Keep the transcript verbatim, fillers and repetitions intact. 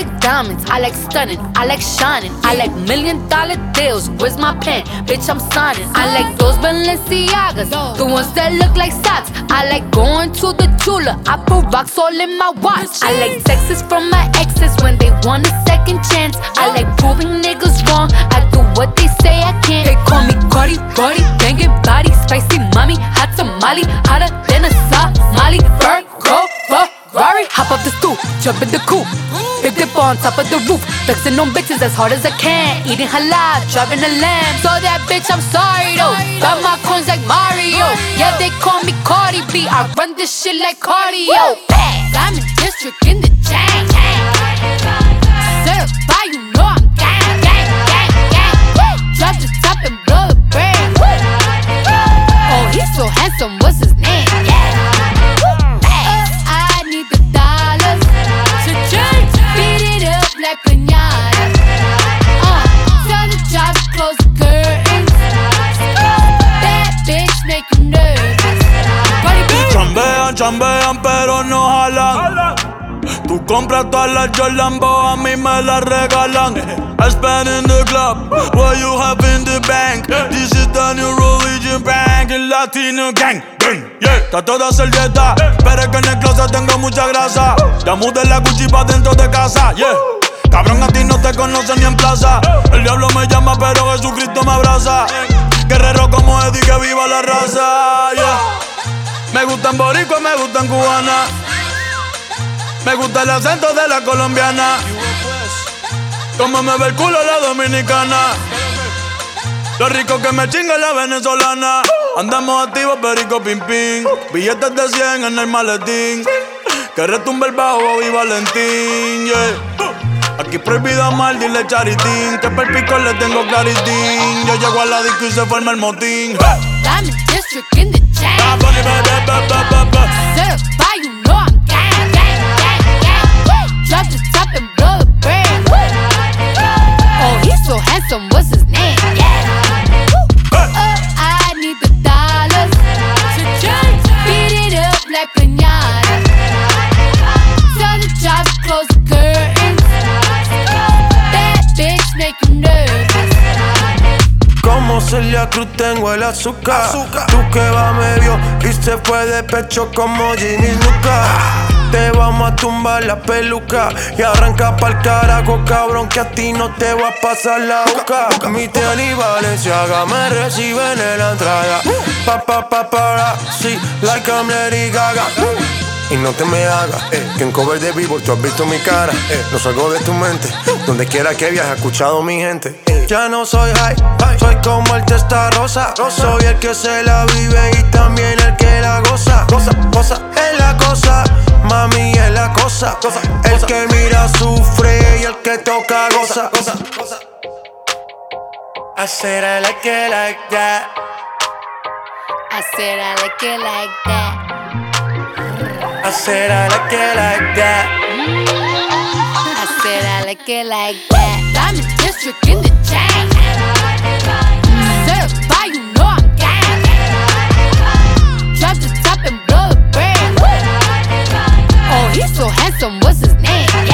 like diamonds, I like stunning, I like shining, I like million dollar deals. Where's my pen? Bitch, I'm signing. I like those Balenciagas, the ones that look like socks. I like going to the Tula, I put rocks all in my watch. I like texts from my exes when they want a second chance. I like proving niggas wrong, I do what they say I can't. They call me Cardi, Cardi, banging body, spicy mommy, hot tamale, hotter than a Somali. Virgo, Ferrari, hop off the stoop, jump in the coupe, big dip on top of the roof, flexing on bitches as hard as I can, eating halal, driving a lamb. So that bitch, I'm sorry though, got my coins like Mario. Yeah, they call me Cardi B, I run this shit like cardio. I'm in district in the chain. Certified, you know I'm gang, gang, gang, gang. Drop the top and blow the brand. Oh, he's so handsome, what's his name? Yeah. I need the dollars to change, beat it up like piñata. Uh, tell the job to close the curtains. That bitch make you nervous. Chambean, chambean, pero no jalan. Tú compras todas las Jordan, a mí me las regalan. I spend in the club, what you have in the bank. This is the new religion bank, el Latino gang. Yeah, trato de hacer dieta, pero es que en el closet tengo mucha grasa. Ya mudé la Gucci pa' dentro de casa, yeah. Cabrón, a ti no te conocen ni en plaza. El diablo me llama, pero Jesucristo me abraza. Guerrero como Eddie, que viva la raza, yeah. Me gustan boricua, me gustan cubana. Me gusta el acento de la colombiana. Como me ve el culo la dominicana. Lo rico que me chinga la venezolana. Andamos activos, perico, pim, pim. Billetes de cien en el maletín. Que retumbe el bajo y Valentín, yeah. Aquí prohibido amar, dile charitín. Que per pico le tengo claritín. Yo llego a la disco y se forma el motín. Diamond District in the chain. Certified, you know I'm gang, gang, gang, gang. Drop the top and blow the brand. Oh, he's so handsome, what's his name? Yeah. Uh, I need the dollars to change, beat it up like piñata. Tell the job to close the curtains. That bitch make you nervous. Como Celia Cruz tengo el azúcar. azúcar. Tú que va medio y se fue de pecho como Ginny Luca. Te vamos a tumbar la peluca y arranca pa'l carajo, cabrón, que a ti no te va a pasar la boca. Mi tenis Balenciaga me reciben en la entrada. Pa pa pa para, sí, like I'm Lady Gaga. Y no te me hagas, eh, que en cover de Billboard tú has visto mi cara, eh, no salgo de tu mente, donde quiera que viajes, escuchado mi gente, eh. Ya no soy high, soy como el testa rosa, soy el que se la vive y también el que la goza, goza, goza, es la cosa, mami es la cosa, cosa el cosa. Que mira sufre y el que toca goza, goza, goza. I said I like it like that. I said I like it like that. I said I like it like that. I said I like it like that. Diamond District in the chain. Certified, you know I'm gang. Drop the top and blow the brand. Oh, he's so handsome, what's his name?